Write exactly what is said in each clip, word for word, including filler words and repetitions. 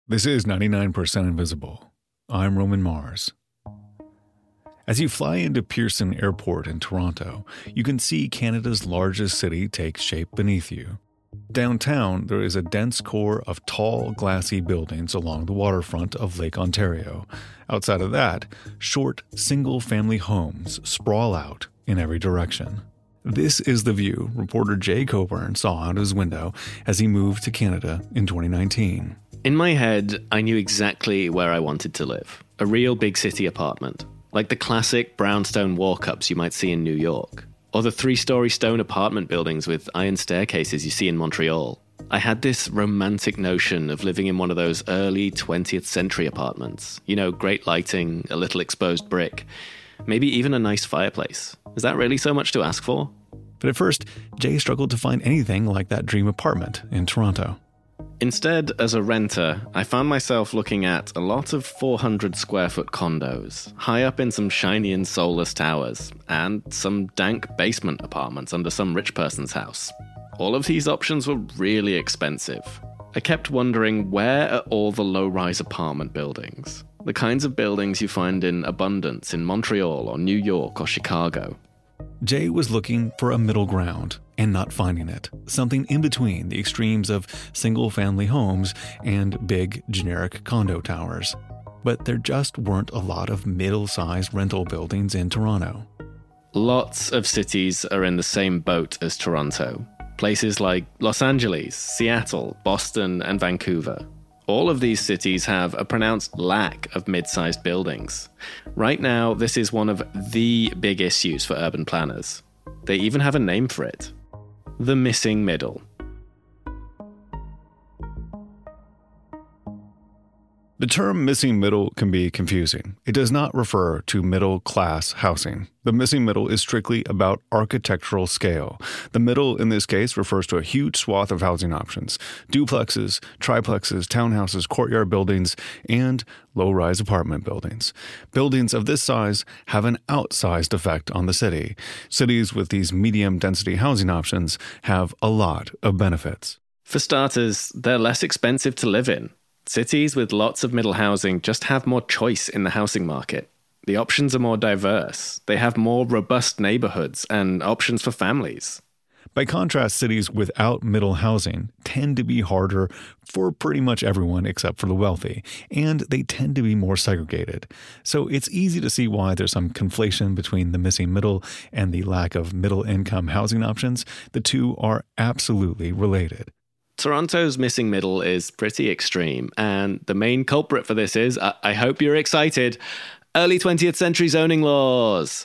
This is ninety-nine percent Invisible. I'm Roman Mars. As you fly into Pearson Airport in Toronto, you can see Canada's largest city take shape beneath you. Downtown, there is a dense core of tall, glassy buildings along the waterfront of Lake Ontario. Outside of that, short, single-family homes sprawl out in every direction. This is the view reporter Jay Coburn saw out his window as he moved to Canada in twenty nineteen. In my head, I knew exactly where I wanted to live. A real big city apartment. Like the classic brownstone walk-ups you might see in New York. Or the three-story stone apartment buildings with iron staircases you see in Montreal. I had this romantic notion of living in one of those early twentieth century apartments. You know, great lighting, a little exposed brick, maybe even a nice fireplace. Is that really so much to ask for? But at first, Jay struggled to find anything like that dream apartment in Toronto. Instead, as a renter, I found myself looking at a lot of four hundred square foot condos, high up in some shiny and soulless towers, and some dank basement apartments under some rich person's house. All of these options were really expensive. I kept wondering, where are all the low-rise apartment buildings? The kinds of buildings you find in abundance in Montreal or New York or Chicago. Jay was looking for a middle ground and not finding it. Something in between the extremes of single-family homes and big, generic condo towers. But there just weren't a lot of middle-sized rental buildings in Toronto. Lots of cities are in the same boat as Toronto. Places like Los Angeles, Seattle, Boston, and Vancouver. All of these cities have a pronounced lack of mid-sized buildings. Right now, this is one of the big issues for urban planners. They even have a name for it. The missing middle. The term missing middle can be confusing. It does not refer to middle-class housing. The missing middle is strictly about architectural scale. The middle, in this case, refers to a huge swath of housing options: duplexes, triplexes, townhouses, courtyard buildings, and low-rise apartment buildings. Buildings of this size have an outsized effect on the city. Cities with these medium-density housing options have a lot of benefits. For starters, they're less expensive to live in. Cities with lots of middle housing just have more choice in the housing market. The options are more diverse. They have more robust neighborhoods and options for families. By contrast, cities without middle housing tend to be harder for pretty much everyone except for the wealthy, and they tend to be more segregated. So it's easy to see why there's some conflation between the missing middle and the lack of middle-income housing options. The two are absolutely related. Toronto's missing middle is pretty extreme, and the main culprit for this is, I, I hope you're excited, early twentieth century zoning laws.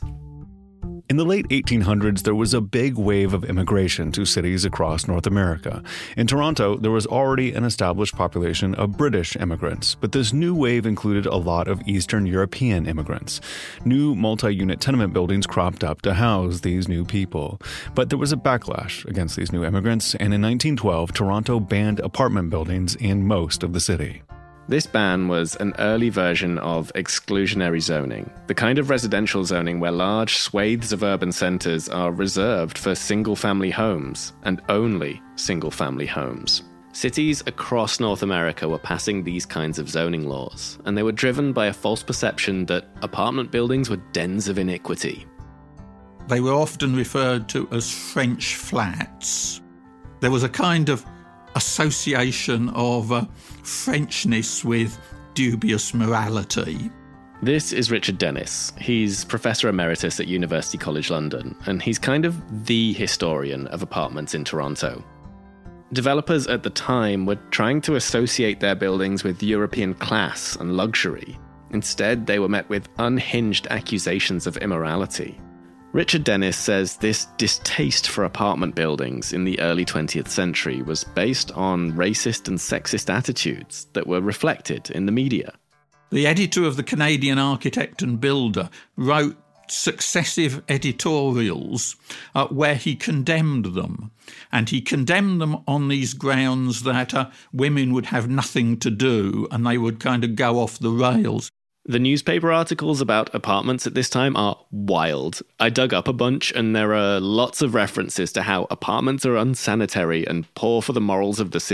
In the late eighteen hundreds, there was a big wave of immigration to cities across North America. In Toronto, there was already an established population of British immigrants, but this new wave included a lot of Eastern European immigrants. New multi-unit tenement buildings cropped up to house these new people. But there was a backlash against these new immigrants, and in nineteen twelve, Toronto banned apartment buildings in most of the city. This ban was an early version of exclusionary zoning, the kind of residential zoning where large swathes of urban centres are reserved for single-family homes, and only single-family homes. Cities across North America were passing these kinds of zoning laws, and they were driven by a false perception that apartment buildings were dens of iniquity. They were often referred to as French flats. There was a kind of association of uh, Frenchness with dubious morality. This is Richard Dennis. He's Professor Emeritus at University College London, and he's kind of the historian of apartments in Toronto. Developers at the time were trying to associate their buildings with European class and luxury. Instead, they were met with unhinged accusations of immorality. Richard Dennis says this distaste for apartment buildings in the early twentieth century was based on racist and sexist attitudes that were reflected in the media. The editor of the Canadian Architect and Builder wrote successive editorials uh, where he condemned them. And he condemned them on these grounds that uh, women would have nothing to do and they would kind of go off the rails. The newspaper articles about apartments at this time are wild. I dug up a bunch and there are lots of references to how apartments are unsanitary and poor for the morals of the city.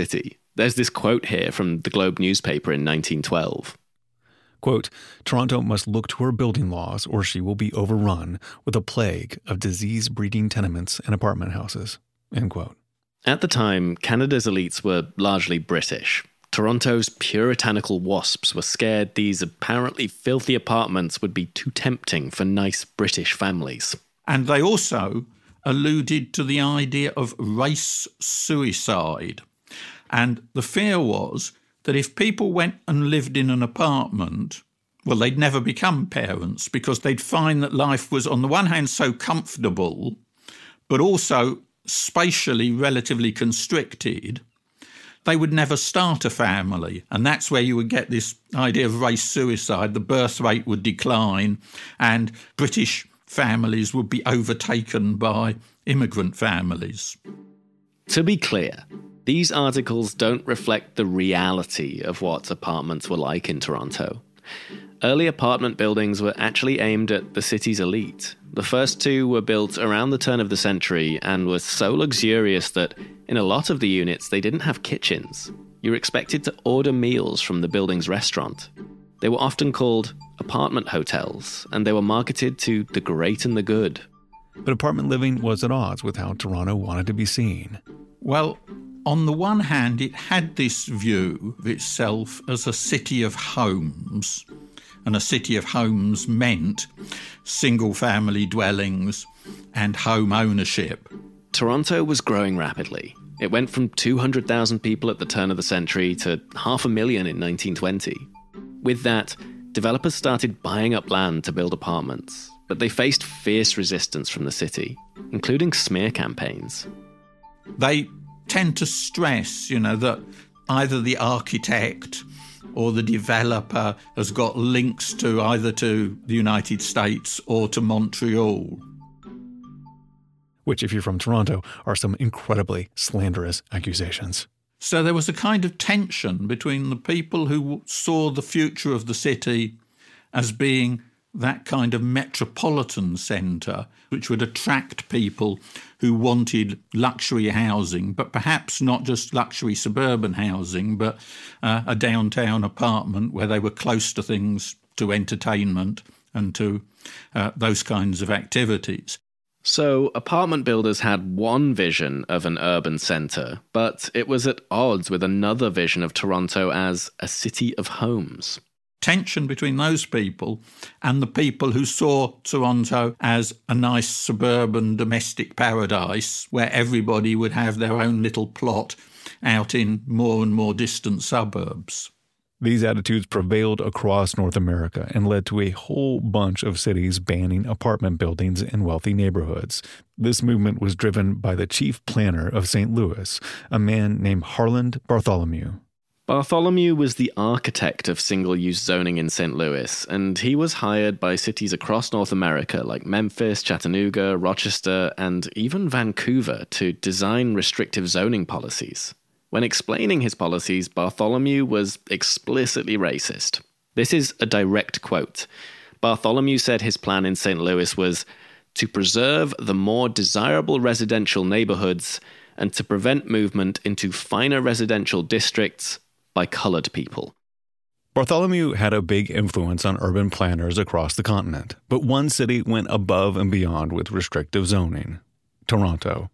There's this quote here from the Globe newspaper in nineteen twelve. Quote, Toronto must look to her building laws or she will be overrun with a plague of disease-breeding tenements and apartment houses, end quote. At the time, Canada's elites were largely British. Toronto's puritanical wasps were scared these apparently filthy apartments would be too tempting for nice British families. And they also alluded to the idea of race suicide. And the fear was that if people went and lived in an apartment, well, they'd never become parents because they'd find that life was, on the one hand, so comfortable, but also spatially relatively constricted, they would never start a family. And that's where you would get this idea of race suicide. The birth rate would decline and British families would be overtaken by immigrant families. To be clear, these articles don't reflect the reality of what apartments were like in Toronto. Early apartment buildings were actually aimed at the city's elite. The first two were built around the turn of the century and were so luxurious that in a lot of the units they didn't have kitchens. You were expected to order meals from the building's restaurant. They were often called apartment hotels, and they were marketed to the great and the good. But apartment living was at odds with how Toronto wanted to be seen. Well, on the one hand, it had this view of itself as a city of homes, and a city of homes meant single-family dwellings and home ownership. Toronto was growing rapidly. It went from two hundred thousand people at the turn of the century to half a million in nineteen twenty. With that, developers started buying up land to build apartments, but they faced fierce resistance from the city, including smear campaigns. They tend to stress, you know, that either the architect or the developer has got links to either to the United States or to Montreal. Which, if you're from Toronto, are some incredibly slanderous accusations. So there was a kind of tension between the people who saw the future of the city as being that kind of metropolitan centre which would attract people who wanted luxury housing, but perhaps not just luxury suburban housing, but uh, a downtown apartment where they were close to things, to entertainment and to uh, those kinds of activities. So apartment builders had one vision of an urban centre, but it was at odds with another vision of Toronto as a city of homes. Tension between those people and the people who saw Toronto as a nice suburban domestic paradise where everybody would have their own little plot out in more and more distant suburbs. These attitudes prevailed across North America and led to a whole bunch of cities banning apartment buildings in wealthy neighborhoods. This movement was driven by the chief planner of Saint Louis, a man named Harland Bartholomew. Bartholomew was the architect of single-use zoning in Saint Louis, and he was hired by cities across North America like Memphis, Chattanooga, Rochester, and even Vancouver to design restrictive zoning policies. When explaining his policies, Bartholomew was explicitly racist. This is a direct quote. Bartholomew said his plan in Saint Louis was to preserve the more desirable residential neighborhoods and to prevent movement into finer residential districts by colored people. Bartholomew had a big influence on urban planners across the continent, but one city went above and beyond with restrictive zoning: Toronto.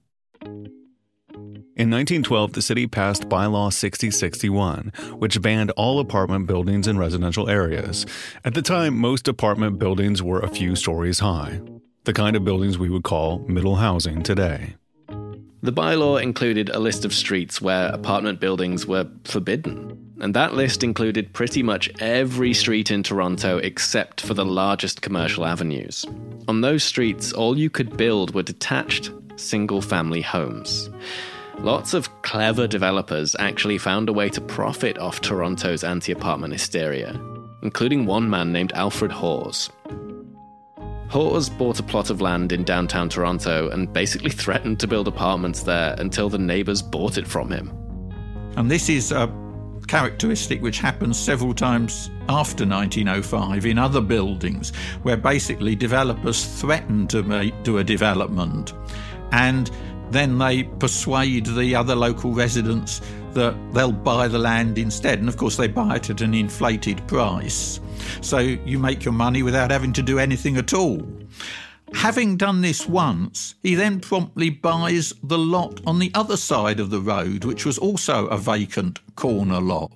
In nineteen twelve, the city passed Bylaw sixty sixty-one, which banned all apartment buildings in residential areas. At the time, most apartment buildings were a few stories high, the kind of buildings we would call middle housing today. The bylaw included a list of streets where apartment buildings were forbidden, and that list included pretty much every street in Toronto except for the largest commercial avenues. On those streets, all you could build were detached, single-family homes. Lots of clever developers actually found a way to profit off Toronto's anti-apartment hysteria, including one man named Alfred Hawes. Hawes bought a plot of land in downtown Toronto and basically threatened to build apartments there until the neighbours bought it from him. And this is a characteristic which happens several times after nineteen oh five in other buildings, where basically developers threaten to make, do a development, and then they persuade the other local residents that they'll buy the land instead. And of course, they buy it at an inflated price. So you make your money without having to do anything at all. Having done this once, he then promptly buys the lot on the other side of the road, which was also a vacant corner lot.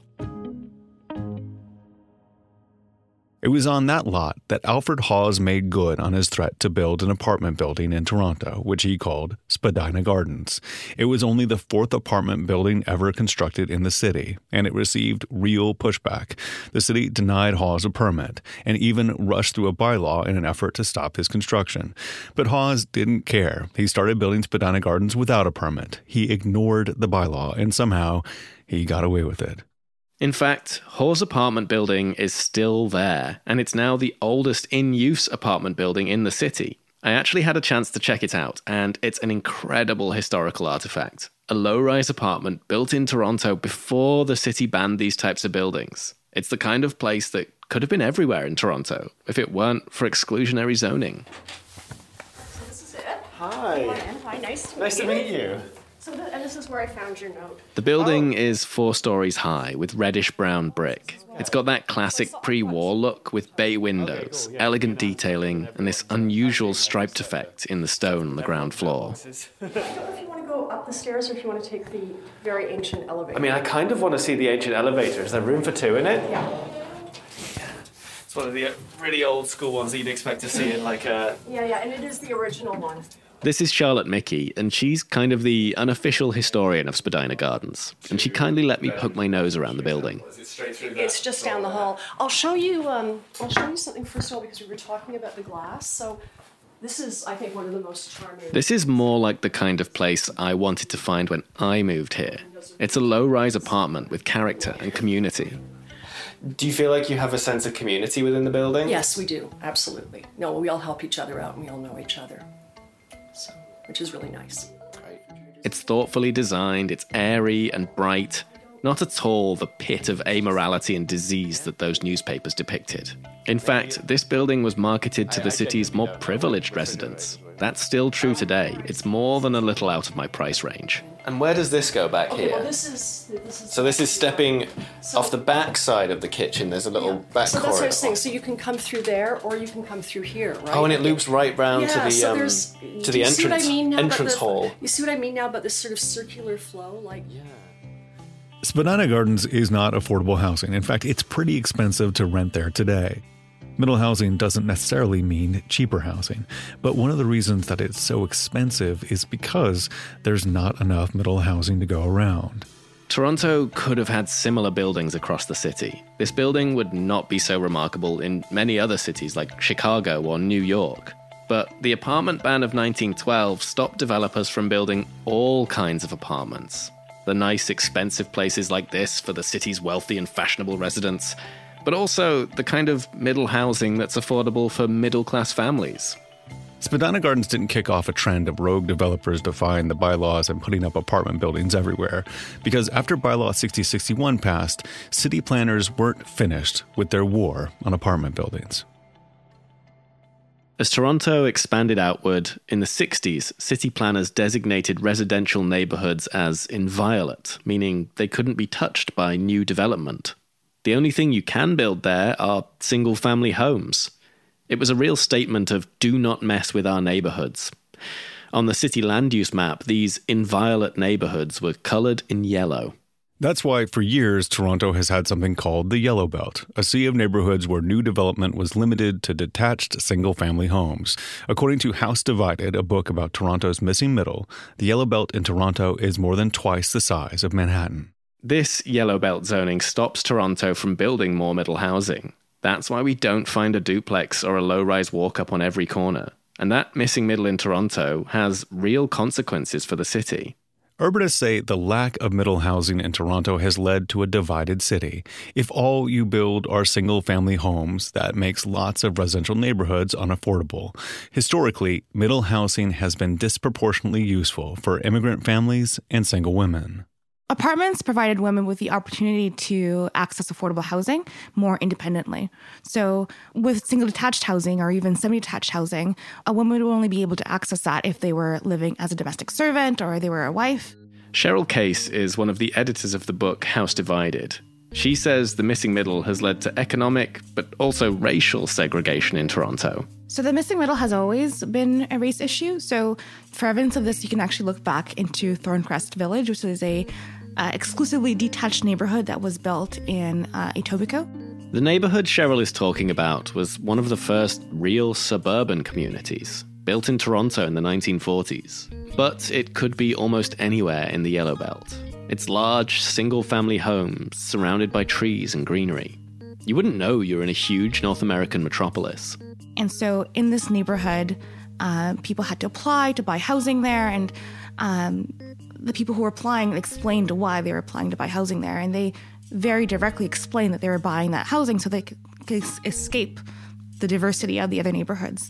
It was on that lot that Alfred Hawes made good on his threat to build an apartment building in Toronto, which he called Spadina Gardens. It was only the fourth apartment building ever constructed in the city, and it received real pushback. The city denied Hawes a permit and even rushed through a bylaw in an effort to stop his construction. But Hawes didn't care. He started building Spadina Gardens without a permit. He ignored the bylaw, and somehow he got away with it. In fact, Hawes' apartment building is still there, and it's now the oldest in-use apartment building in the city. I actually had a chance to check it out, and it's an incredible historical artifact. A low-rise apartment built in Toronto before the city banned these types of buildings. It's the kind of place that could have been everywhere in Toronto if it weren't for exclusionary zoning. So this is it. Hi. Hi, nice to meet Nice you. to meet you. So the, and this is where I found your note. The building is four stories high with reddish-brown brick. It's got that classic pre-war look with bay windows, elegant detailing, and this unusual striped effect in the stone on the ground floor. I don't know if you want to go up the stairs or if you want to take the very ancient elevator. I mean, I kind of want to see the ancient elevator. Is there room for two in it? Yeah. It's one of the really old school ones that you'd expect to see in like a... Yeah, yeah, and it is the original one. This is Charlotte Mickey, and she's kind of the unofficial historian of Spadina Gardens. And she kindly let me poke my nose around the building. It's just down the hall. I'll show you. Um, I'll show you something first of all because we were talking about the glass. So this is, I think, one of the most charming. This is more like the kind of place I wanted to find when I moved here. It's a low-rise apartment with character and community. Do you feel like you have a sense of community within the building? Yes, we do. Absolutely. No, we all help each other out and we all know each other. So, which is really nice. It's thoughtfully designed, it's airy and bright, not at all the pit of amorality and disease that those newspapers depicted. In fact, this building was marketed to the city's more privileged residents. That's still true today. It's more than a little out of my price range. And where does this go back Okay, here? well, this is, this is... So this is stepping So- off the back side of the kitchen. There's a little Yeah. back So that's corridor. what I was saying. So you can come through there or you can come through here, right? Oh, and it loops right round Yeah, to the so um, there's, to do the you see what I entrance mean now about entrance the- hall. You see what I mean now about this sort of circular flow? Like, Yeah. Spadina Gardens is not affordable housing. In fact, it's pretty expensive to rent there today. Middle housing doesn't necessarily mean cheaper housing, but one of the reasons that it's so expensive is because there's not enough middle housing to go around. Toronto could have had similar buildings across the city. This building would not be so remarkable in many other cities like Chicago or New York. But the apartment ban of nineteen twelve stopped developers from building all kinds of apartments. The nice, expensive places like this for the city's wealthy and fashionable residents, but also the kind of middle housing that's affordable for middle-class families. Spadina Gardens didn't kick off a trend of rogue developers defying the bylaws and putting up apartment buildings everywhere, because after Bylaw sixty sixty-one passed, city planners weren't finished with their war on apartment buildings. As Toronto expanded outward, in the sixties, city planners designated residential neighborhoods as inviolate, meaning they couldn't be touched by new development. The only thing you can build there are single-family homes. It was a real statement of do not mess with our neighborhoods. On the city land use map, these inviolate neighborhoods were colored in yellow. That's why, for years, Toronto has had something called the Yellow Belt, a sea of neighborhoods where new development was limited to detached single-family homes. According to House Divided, a book about Toronto's missing middle, the Yellow Belt in Toronto is more than twice the size of Manhattan. This Yellow Belt zoning stops Toronto from building more middle housing. That's why we don't find a duplex or a low-rise walk-up on every corner. And that missing middle in Toronto has real consequences for the city. Urbanists say the lack of middle housing in Toronto has led to a divided city. If all you build are single-family homes, that makes lots of residential neighborhoods unaffordable. Historically, middle housing has been disproportionately useful for immigrant families and single women. Apartments provided women with the opportunity to access affordable housing more independently. So with single detached housing or even semi-detached housing, a woman would only be able to access that if they were living as a domestic servant or they were a wife. Cheryl Case is one of the editors of the book House Divided. She says the missing middle has led to economic, but also racial segregation in Toronto. So the missing middle has always been a race issue. So for evidence of this, you can actually look back into Thorncrest Village, which is a uh, exclusively detached neighborhood that was built in uh, Etobicoke. The neighborhood Cheryl is talking about was one of the first real suburban communities, built in Toronto in the nineteen forties. But it could be almost anywhere in the Yellow Belt. It's large, single-family homes surrounded by trees and greenery. You wouldn't know you're in a huge North American metropolis. And so in this neighborhood, uh, people had to apply to buy housing there, and um, the people who were applying explained why they were applying to buy housing there, and they very directly explained that they were buying that housing so they could, could escape the diversity of the other neighborhoods.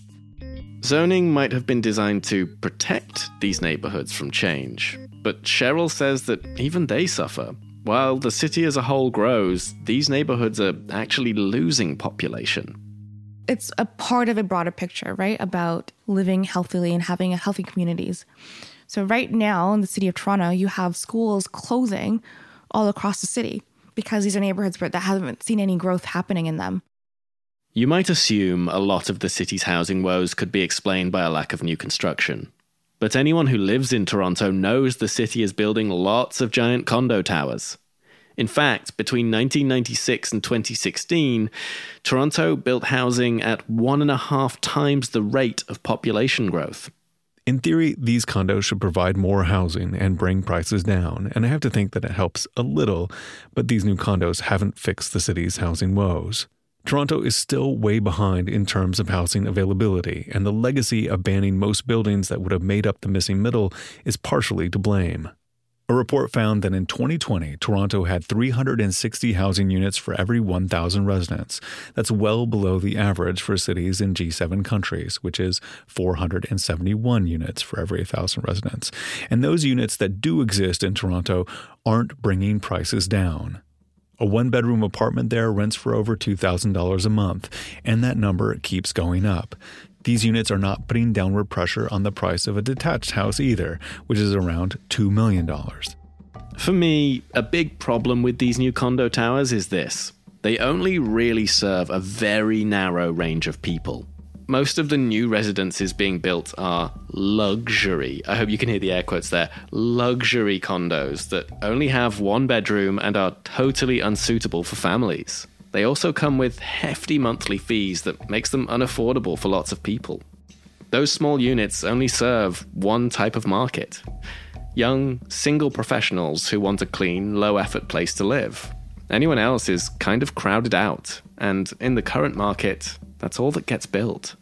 Zoning might have been designed to protect these neighborhoods from change, but Cheryl says that even they suffer. While the city as a whole grows, these neighborhoods are actually losing population. It's a part of a broader picture, right, about living healthily and having healthy communities. So right now in the city of Toronto, you have schools closing all across the city because these are neighborhoods that haven't seen any growth happening in them. You might assume a lot of the city's housing woes could be explained by a lack of new construction. But anyone who lives in Toronto knows the city is building lots of giant condo towers. In fact, between nineteen ninety-six and twenty sixteen, Toronto built housing at one and a half times the rate of population growth. In theory, these condos should provide more housing and bring prices down, and I have to think that it helps a little, but these new condos haven't fixed the city's housing woes. Toronto is still way behind in terms of housing availability, and the legacy of banning most buildings that would have made up the missing middle is partially to blame. A report found that in twenty twenty, Toronto had three hundred sixty housing units for every one thousand residents. That's well below the average for cities in G seven countries, which is four hundred seventy-one units for every one thousand residents. And those units that do exist in Toronto aren't bringing prices down. A one-bedroom apartment there rents for over two thousand dollars a month, and that number keeps going up. These units are not putting downward pressure on the price of a detached house either, which is around two million dollars. For me, a big problem with these new condo towers is this. They only really serve a very narrow range of people. Most of the new residences being built are luxury. I hope you can hear the air quotes there. Luxury condos that only have one bedroom and are totally unsuitable for families. They also come with hefty monthly fees that makes them unaffordable for lots of people. Those small units only serve one type of market. Young, single professionals who want a clean, low-effort place to live. Anyone else is kind of crowded out, and in the current market, that's all that gets built.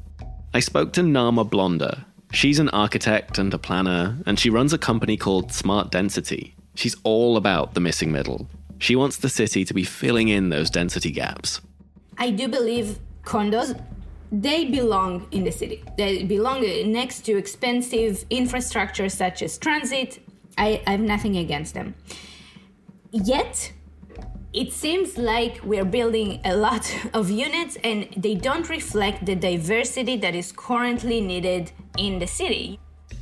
I spoke to Nama Blonder. She's an architect and a planner, and she runs a company called Smart Density. She's all about the missing middle. She wants the city to be filling in those density gaps. I do believe condos, they belong in the city. They belong next to expensive infrastructure such as transit. I, I have nothing against them. Yet, it seems like we're building a lot of units and they don't reflect the diversity that is currently needed in the city.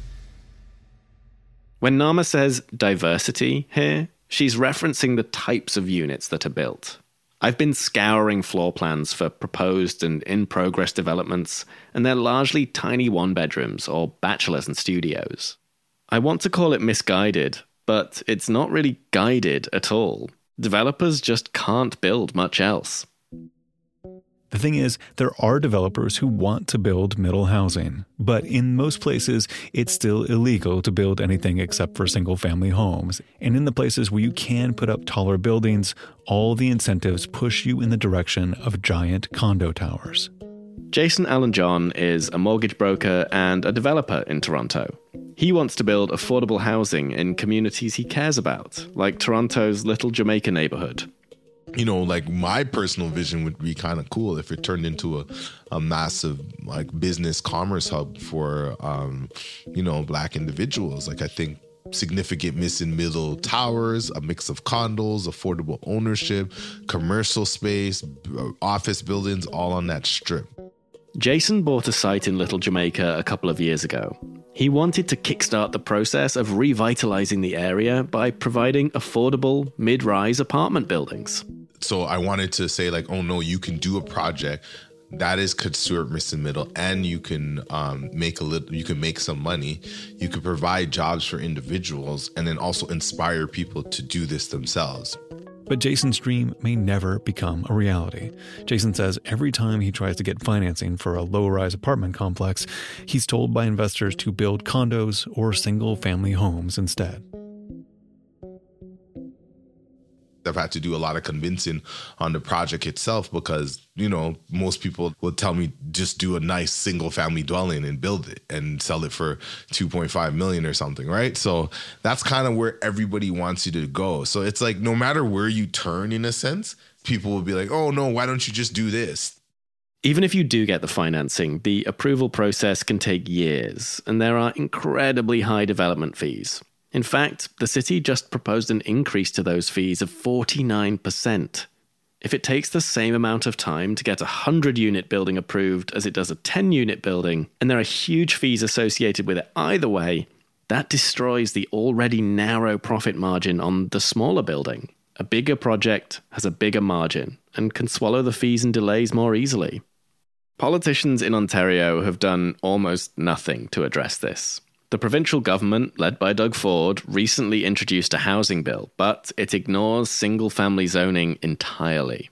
When Nama says diversity here, she's referencing the types of units that are built. I've been scouring floor plans for proposed and in-progress developments, and they're largely tiny one-bedrooms or bachelors and studios. I want to call it misguided, but it's not really guided at all. Developers just can't build much else. The thing is, there are developers who want to build middle housing, but in most places, it's still illegal to build anything except for single-family homes. And in the places where you can put up taller buildings, all the incentives push you in the direction of giant condo towers. Jason Allen John is a mortgage broker and a developer in Toronto. He wants to build affordable housing in communities he cares about, like Toronto's Little Jamaica neighborhood. You know, like my personal vision would be kind of cool if it turned into a, a massive like business commerce hub for, um, you know, Black individuals. Like I think significant missing middle towers, a mix of condos, affordable ownership, commercial space, office buildings, all on that strip. Jason bought a site in Little Jamaica a couple of years ago. He wanted to kickstart the process of revitalizing the area by providing affordable mid-rise apartment buildings. So I wanted to say like, oh no, you can do a project that is considered missing middle, and you can um, make a little, you can make some money, you can provide jobs for individuals, and then also inspire people to do this themselves. But Jason's dream may never become a reality. Jason says every time he tries to get financing for a low-rise apartment complex, he's told by investors to build condos or single-family homes instead. I've had to do a lot of convincing on the project itself because, you know, most people will tell me just do a nice single family dwelling and build it and sell it for two point five million or something, right? So that's kind of where everybody wants you to go. So it's like no matter where you turn, in a sense, people will be like, oh no, why don't you just do this? Even if you do get the financing, the approval process can take years, and there are incredibly high development fees. In fact, the city just proposed an increase to those fees of forty-nine percent. If it takes the same amount of time to get a one hundred unit building approved as it does a ten unit building, and there are huge fees associated with it either way, that destroys the already narrow profit margin on the smaller building. A bigger project has a bigger margin and can swallow the fees and delays more easily. Politicians in Ontario have done almost nothing to address this. The provincial government, led by Doug Ford, recently introduced a housing bill, but it ignores single-family zoning entirely.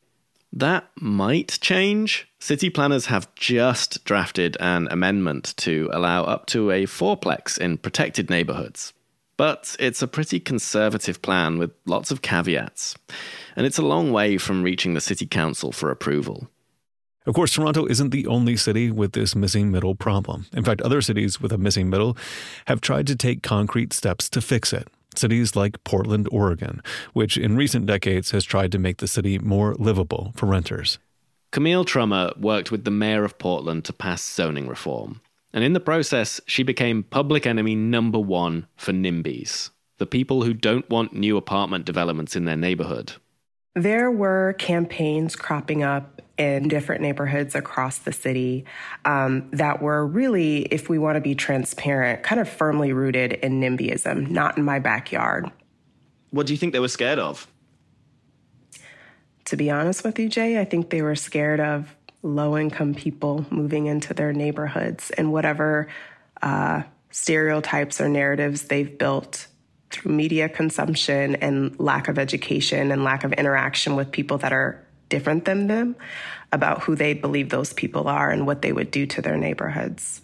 That might change. City planners have just drafted an amendment to allow up to a fourplex in protected neighborhoods. But it's a pretty conservative plan with lots of caveats, and it's a long way from reaching the city council for approval. Of course, Toronto isn't the only city with this missing middle problem. In fact, other cities with a missing middle have tried to take concrete steps to fix it. Cities like Portland, Oregon, which in recent decades has tried to make the city more livable for renters. Camille Trummer worked with the mayor of Portland to pass zoning reform. And in the process, she became public enemy number one for NIMBYs, the people who don't want new apartment developments in their neighborhood. There were campaigns cropping up in different neighborhoods across the city um, that were really, if we want to be transparent, kind of firmly rooted in NIMBYism, not in my backyard. What do you think they were scared of? To be honest with you, Jay, I think they were scared of low-income people moving into their neighborhoods and whatever uh, stereotypes or narratives they've built through media consumption and lack of education and lack of interaction with people that are different than them about who they believe those people are and what they would do to their neighborhoods.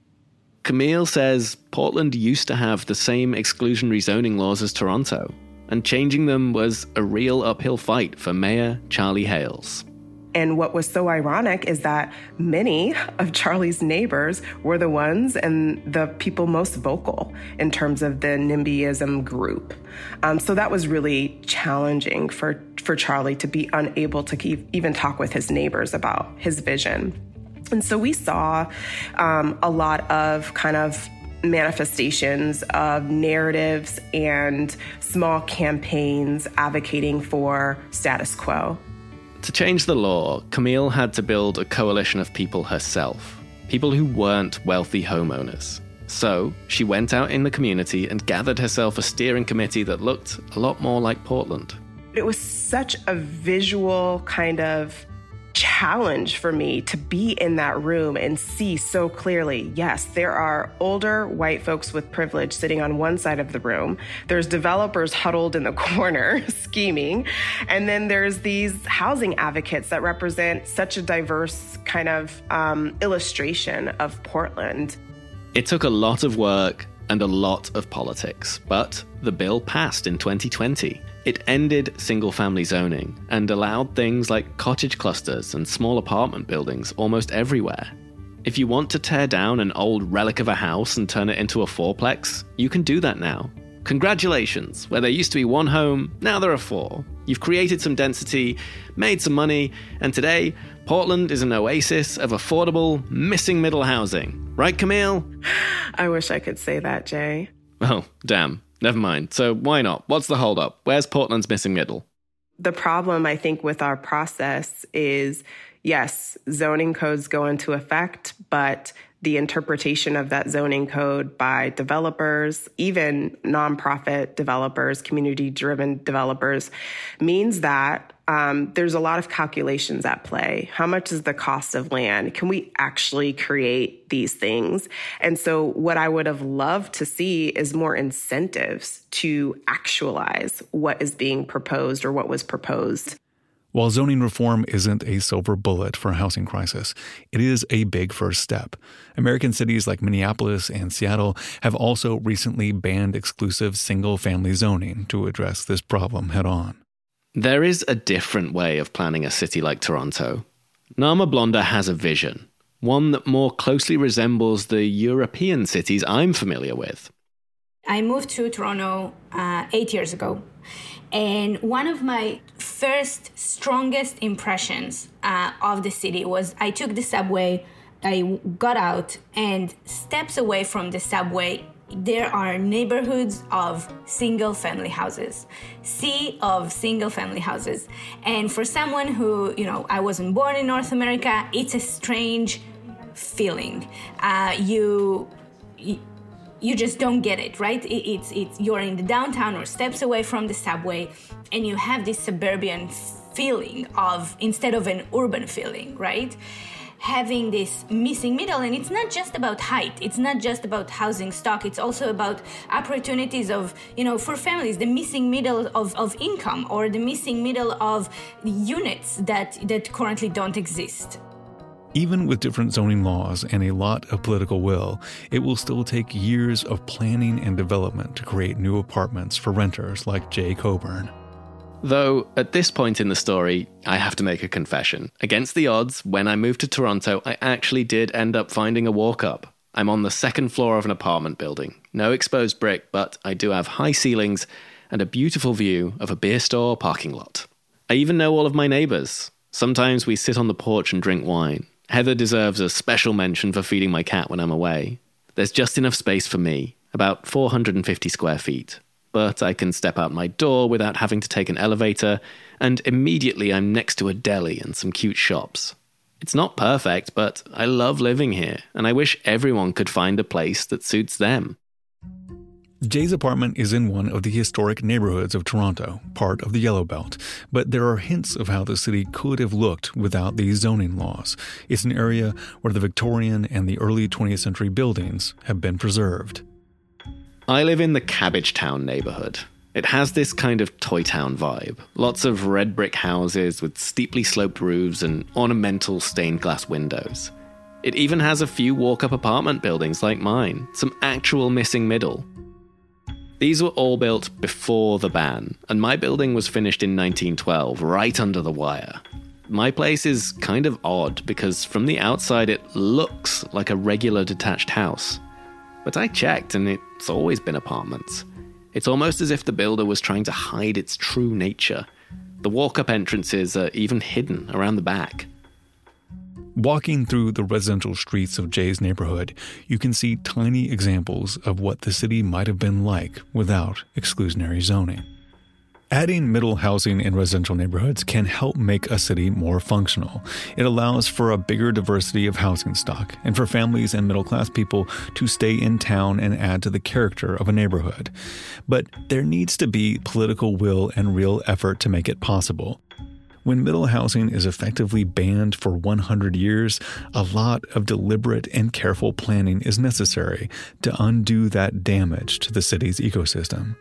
Camille says Portland used to have the same exclusionary zoning laws as Toronto, and changing them was a real uphill fight for Mayor Charlie Hales. And what was so ironic is that many of Charlie's neighbors were the ones and the people most vocal in terms of the NIMBYism group. Um, so that was really challenging for, for Charlie to be unable to keep, even talk with his neighbors about his vision. And so we saw um, a lot of kind of manifestations of narratives and small campaigns advocating for status quo. To change the law, Camille had to build a coalition of people herself, people who weren't wealthy homeowners. So she went out in the community and gathered herself a steering committee that looked a lot more like Portland. It was such a visual kind of challenge for me to be in that room and see so clearly, yes, there are older white folks with privilege sitting on one side of the room. There's developers huddled in the corner scheming. And then there's these housing advocates that represent such a diverse kind of um, illustration of Portland. It took a lot of work and a lot of politics, but the bill passed in twenty twenty. It ended single-family zoning and allowed things like cottage clusters and small apartment buildings almost everywhere. If you want to tear down an old relic of a house and turn it into a fourplex, you can do that now. Congratulations! Where there used to be one home, now there are four. You've created some density, made some money, and today, Portland is an oasis of affordable, missing middle housing. Right, Camille? I wish I could say that, Jay. Oh, damn. Never mind. So why not? What's the holdup? Where's Portland's missing middle? The problem, I think, with our process is, yes, zoning codes go into effect, but the interpretation of that zoning code by developers, even nonprofit developers, community-driven developers, means that um, there's a lot of calculations at play. How much is the cost of land? Can we actually create these things? And so what I would have loved to see is more incentives to actualize what is being proposed or what was proposed. While zoning reform isn't a silver bullet for a housing crisis, it is a big first step. American cities like Minneapolis and Seattle have also recently banned exclusive single-family zoning to address this problem head-on. There is a different way of planning a city like Toronto. Nama Blonder has a vision, one that more closely resembles the European cities I'm familiar with. I moved to Toronto uh, eight years ago. And one of my first, strongest impressions uh, of the city was I took the subway, I got out, and steps away from the subway, there are neighborhoods of single-family houses, sea of single-family houses. And for someone who, you know, I wasn't born in North America, it's a strange feeling. Uh, you... you You just don't get it, right? It's it's you're in the downtown or steps away from the subway, and you have this suburban feeling of instead of an urban feeling, right? Having this missing middle, and it's not just about height. It's not just about housing stock. It's also about opportunities of, you know, for families, the missing middle of, of income or the missing middle of units that that currently don't exist. Even with different zoning laws and a lot of political will, it will still take years of planning and development to create new apartments for renters like Jay Coburn. Though, at this point in the story, I have to make a confession. Against the odds, when I moved to Toronto, I actually did end up finding a walk-up. I'm on the second floor of an apartment building. No exposed brick, but I do have high ceilings and a beautiful view of a beer store parking lot. I even know all of my neighbors. Sometimes we sit on the porch and drink wine. Heather deserves a special mention for feeding my cat when I'm away. There's just enough space for me, about four hundred fifty square feet. But I can step out my door without having to take an elevator, and immediately I'm next to a deli and some cute shops. It's not perfect, but I love living here, and I wish everyone could find a place that suits them. Jay's apartment is in one of the historic neighborhoods of Toronto, part of the Yellow Belt, but there are hints of how the city could have looked without these zoning laws. It's an area where the Victorian and the early twentieth century buildings have been preserved. I live in the Cabbagetown neighborhood. It has this kind of Toy Town vibe. Lots of red brick houses with steeply sloped roofs and ornamental stained glass windows. It even has a few walk-up apartment buildings like mine, some actual missing middle. These were all built before the ban, and my building was finished in nineteen twelve, right under the wire. My place is kind of odd because from the outside it looks like a regular detached house. But I checked and it's always been apartments. It's almost as if the builder was trying to hide its true nature. The walk-up entrances are even hidden around the back. Walking through the residential streets of Jay's neighborhood, you can see tiny examples of what the city might have been like without exclusionary zoning. Adding middle housing in residential neighborhoods can help make a city more functional. It allows for a bigger diversity of housing stock and for families and middle-class people to stay in town and add to the character of a neighborhood. But there needs to be political will and real effort to make it possible. When middle housing is effectively banned for one hundred years, a lot of deliberate and careful planning is necessary to undo that damage to the city's ecosystem.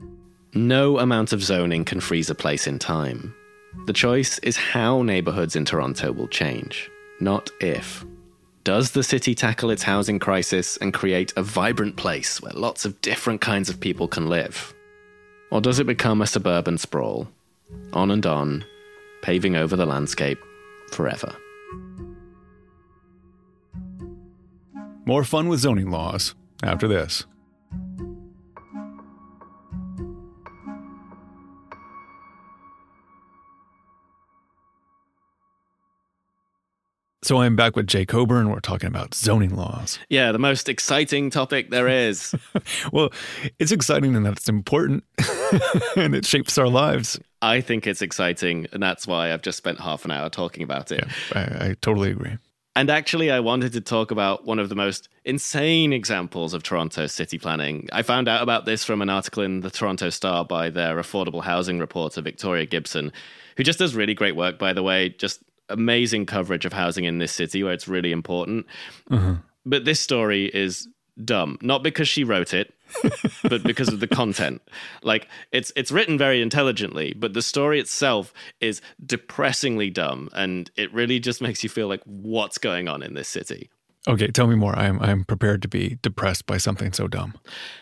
No amount of zoning can freeze a place in time. The choice is how neighborhoods in Toronto will change, not if. Does the city tackle its housing crisis and create a vibrant place where lots of different kinds of people can live? Or does it become a suburban sprawl? On and on, paving over the landscape forever. More fun with zoning laws after this. So I'm back with Jay Coburn. We're talking about zoning laws. Yeah, the most exciting topic there is. Well, it's exciting in that it's important and it shapes our lives. I think it's exciting, and that's why I've just spent half an hour talking about it. Yeah, I, I totally agree. And actually, I wanted to talk about one of the most insane examples of Toronto's city planning. I found out about this from an article in the Toronto Star by their affordable housing reporter, Victoria Gibson, who just does really great work, by the way, just amazing coverage of housing in this city where it's really important. Uh-huh. But this story is dumb, not because she wrote it, but because of the content. Like, it's it's written very intelligently, but the story itself is depressingly dumb, and it really just makes you feel like, what's going on in this city? Okay, tell me more. I'm I'm prepared to be depressed by something so dumb.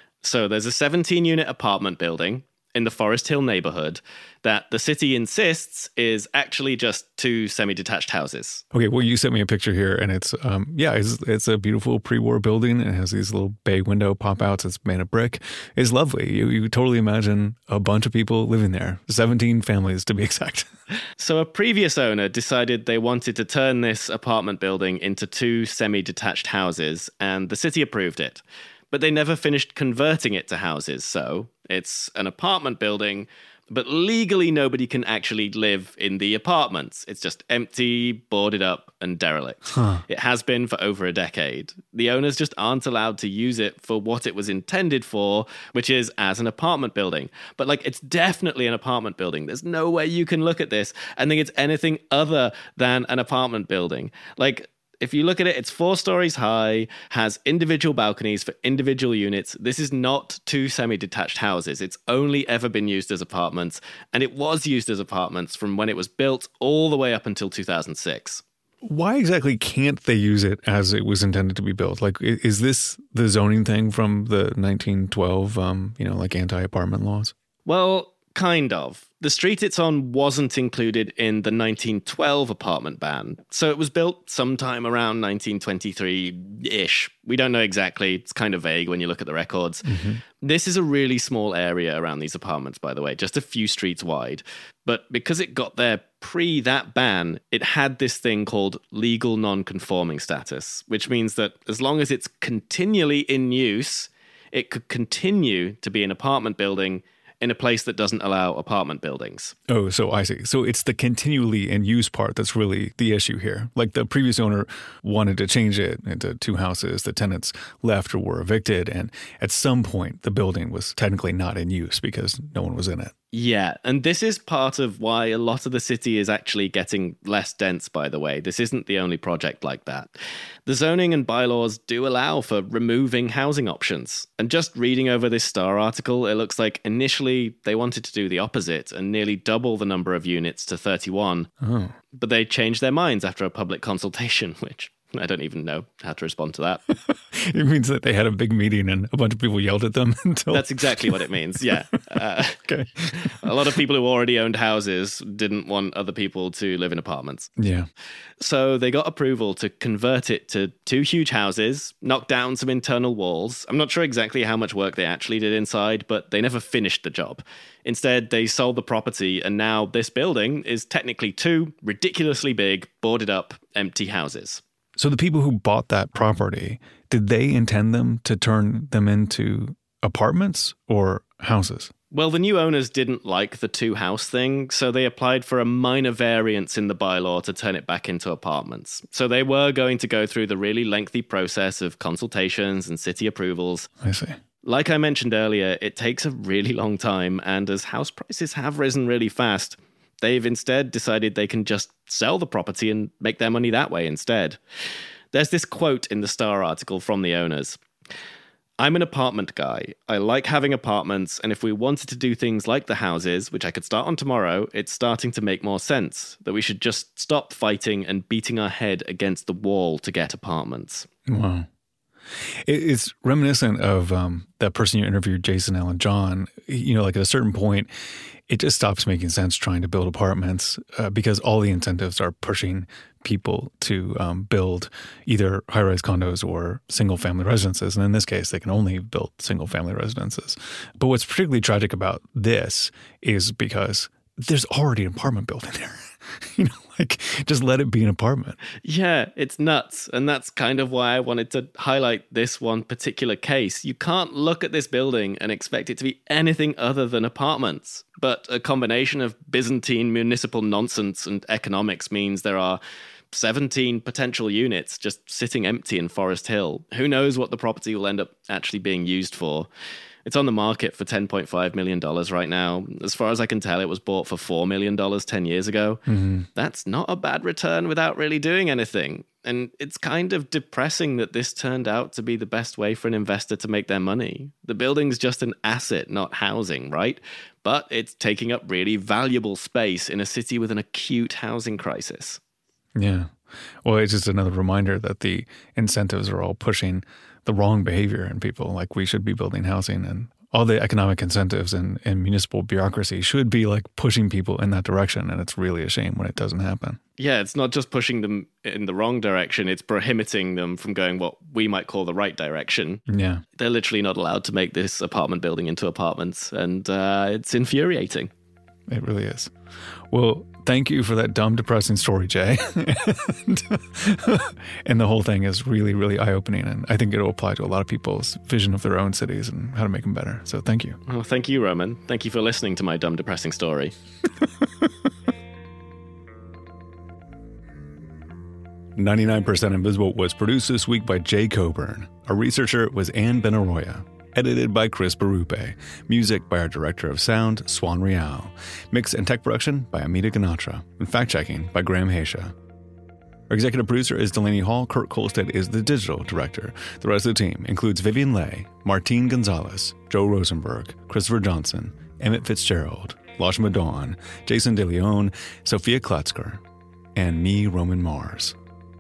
So there's a seventeen-unit apartment building in the Forest Hill neighborhood that the city insists is actually just two semi-detached houses. Okay, well, you sent me a picture here, and it's, um, yeah, it's, it's a beautiful pre-war building. It has these little bay window pop-outs. It's made of brick. It's lovely. You, you totally imagine a bunch of people living there, seventeen families to be exact. So a previous owner decided they wanted to turn this apartment building into two semi-detached houses, and the city approved it. But they never finished converting it to houses, so it's an apartment building, but legally nobody can actually live in the apartments. It's just empty, boarded up, and derelict. Huh. It has been for over a decade. The owners just aren't allowed to use it for what it was intended for, which is as an apartment building. But, like, it's definitely an apartment building. There's no way you can look at this and think it's anything other than an apartment building. Like, if you look at it, it's four stories high, has individual balconies for individual units. This is not two semi-detached houses. It's only ever been used as apartments, and it was used as apartments from when it was built all the way up until two thousand six. Why exactly can't they use it as it was intended to be built? Like, is this the zoning thing from the nineteen twelve, um, you know, like anti-apartment laws? Well, kind of. The street it's on wasn't included in the nineteen twelve apartment ban, so it was built sometime around nineteen twenty-three-ish. We don't know exactly. It's kind of vague when you look at the records. Mm-hmm. This is a really small area around these apartments, by the way, just a few streets wide. But because it got there pre that ban, it had this thing called legal non-conforming status, which means that as long as it's continually in use, it could continue to be an apartment building in a place that doesn't allow apartment buildings. Oh, so I see. So it's the continually in use part that's really the issue here. Like, the previous owner wanted to change it into two houses. The tenants left or were evicted. And at some point, the building was technically not in use because no one was in it. Yeah, and this is part of why a lot of the city is actually getting less dense, by the way. This isn't the only project like that. The zoning and bylaws do allow for removing housing options. And just reading over this Star article, it looks like initially they wanted to do the opposite and nearly double the number of units to thirty-one. Oh. But they changed their minds after a public consultation, which I don't even know how to respond to that. It means that they had a big meeting and a bunch of people yelled at them until... That's exactly what it means, yeah. Uh, okay. A lot of people who already owned houses didn't want other people to live in apartments. Yeah. So they got approval to convert it to two huge houses, knock down some internal walls. I'm not sure exactly how much work they actually did inside, but they never finished the job. Instead, they sold the property, and now this building is technically two ridiculously big, boarded up, empty houses. So the people who bought that property, did they intend them to turn them into apartments or houses? Well, the new owners didn't like the two-house thing, so they applied for a minor variance in the bylaw to turn it back into apartments. So they were going to go through the really lengthy process of consultations and city approvals. I see. Like I mentioned earlier, it takes a really long time, and as house prices have risen really fast, they've instead decided they can just sell the property and make their money that way instead. There's this quote in the Star article from the owners. "I'm an apartment guy. I like having apartments, and if we wanted to do things like the houses, which I could start on tomorrow, it's starting to make more sense, that we should just stop fighting and beating our head against the wall to get apartments." Wow. It's reminiscent of um, that person you interviewed, Jason Allen John. You know, like at a certain point, it just stops making sense trying to build apartments uh, because all the incentives are pushing people to um, build either high-rise condos or single-family residences. And in this case, they can only build single-family residences. But what's particularly tragic about this is because there's already an apartment building there. You know, like, just let it be an apartment. Yeah, it's nuts. And that's kind of why I wanted to highlight this one particular case. You can't look at this building and expect it to be anything other than apartments. But a combination of Byzantine municipal nonsense and economics means there are seventeen potential units just sitting empty in Forest Hill. Who knows what the property will end up actually being used for? It's on the market for ten point five million dollars right now. As far as I can tell, it was bought for four million dollars ten years ago. Mm-hmm. That's not a bad return without really doing anything. And it's kind of depressing that this turned out to be the best way for an investor to make their money. The building's just an asset, not housing, right? But it's taking up really valuable space in a city with an acute housing crisis. Yeah. Well, it's just another reminder that the incentives are all pushing the wrong behavior in people. Like, we should be building housing, and all the economic incentives and, and municipal bureaucracy should be like pushing people in that direction. And it's really a shame when it doesn't happen. Yeah, it's not just pushing them in the wrong direction. It's prohibiting them from going what we might call the right direction. Yeah. They're literally not allowed to make this apartment building into apartments. And uh, it's infuriating. It really is. Well, thank you for that dumb, depressing story, Jay. and, and the whole thing is really, really eye-opening. And I think it'll apply to a lot of people's vision of their own cities and how to make them better. So thank you. Well, thank you, Roman. Thank you for listening to my dumb, depressing story. ninety-nine percent Invisible was produced this week by Jay Coburn. Our researcher was Anne Benaroya. Edited by Chris Barupe. Music by our director of sound, Swan Rial. Mix and tech production by Amita Ganatra. And fact-checking by Graham Haysha. Our executive producer is Delaney Hall. Kurt Kolstad is the digital director. The rest of the team includes Vivian Leigh, Martine Gonzalez, Joe Rosenberg, Christopher Johnson, Emmett Fitzgerald, Lashma Dawn, Jason De Leon, Sophia Klatzker, and me, Roman Mars.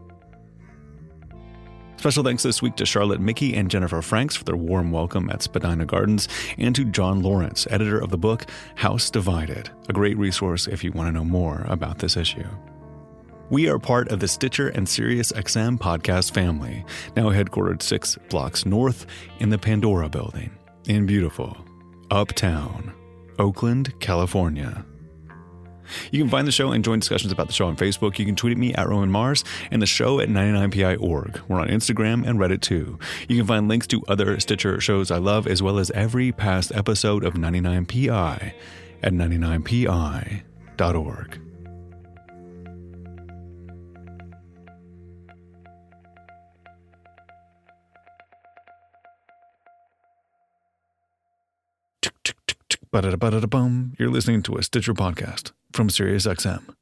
Special thanks this week to Charlotte Mickey and Jennifer Franks for their warm welcome at Spadina Gardens, and to John Lawrence, editor of the book House Divided, a great resource if you want to know more about this issue. We are part of the Stitcher and SiriusXM podcast family, now headquartered six blocks north in the Pandora Building in beautiful Uptown, Oakland, California. You can find the show and join discussions about the show on Facebook. You can tweet at me at Roman Mars and the show at ninety-nine P I dot org. We're on Instagram and Reddit too. You can find links to other Stitcher shows I love, as well as every past episode of ninety-nine P I at ninety-nine P I dot org. Ba-da-da-ba-da-da-bum. You're listening to a Stitcher podcast from SiriusXM.